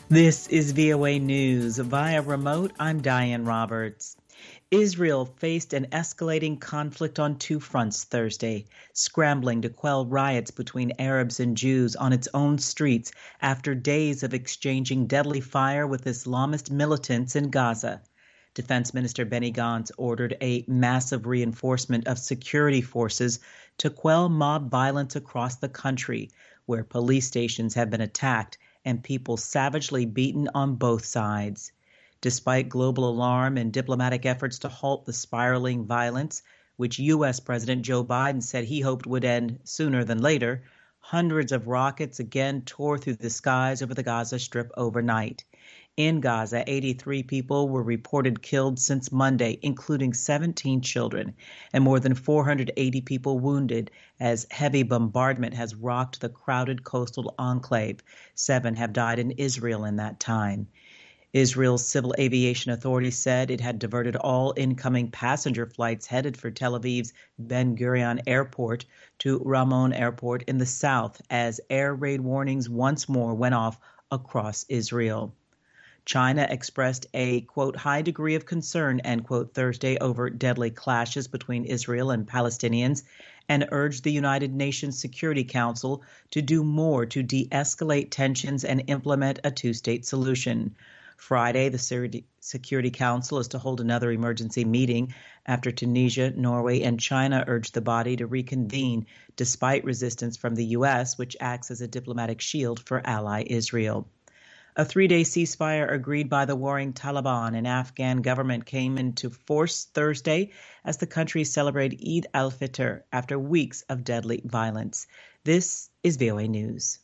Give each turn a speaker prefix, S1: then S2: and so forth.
S1: This is VOA News. Via remote, I'm Diane Roberts. Israel faced an escalating conflict on two fronts Thursday, scrambling to quell riots between Arabs and Jews on its own streets after days of exchanging deadly fire with Islamist militants in Gaza. Defense Minister Benny Gantz ordered a massive reinforcement of security forces to quell mob violence across the country, where police stations have been attacked and people savagely beaten on both sides. Despite global alarm and diplomatic efforts to halt the spiraling violence, which U.S. President Joe Biden said he hoped would end sooner than later, hundreds of rockets again tore through the skies over the Gaza Strip overnight. In Gaza, 83 people were reported killed since Monday, including 17 children, and more than 480 people wounded as heavy bombardment has rocked the crowded coastal enclave. 7 have died in Israel in that time. Israel's Civil Aviation Authority said it had diverted all incoming passenger flights headed for Tel Aviv's Ben Gurion Airport to Ramon Airport in the south as air raid warnings once more went off across Israel. China expressed a, quote, high degree of concern, end quote, Thursday over deadly clashes between Israel and Palestinians and urged the United Nations Security Council to do more to de-escalate tensions and implement a two-state solution. Friday, the Security Council is to hold another emergency meeting after Tunisia, Norway, and China urged the body to reconvene despite resistance from the U.S., which acts as a diplomatic shield for ally Israel. A 3-day ceasefire agreed by the warring Taliban and Afghan government came into force Thursday as the country celebrated Eid al-Fitr after weeks of deadly violence. This is VOA News.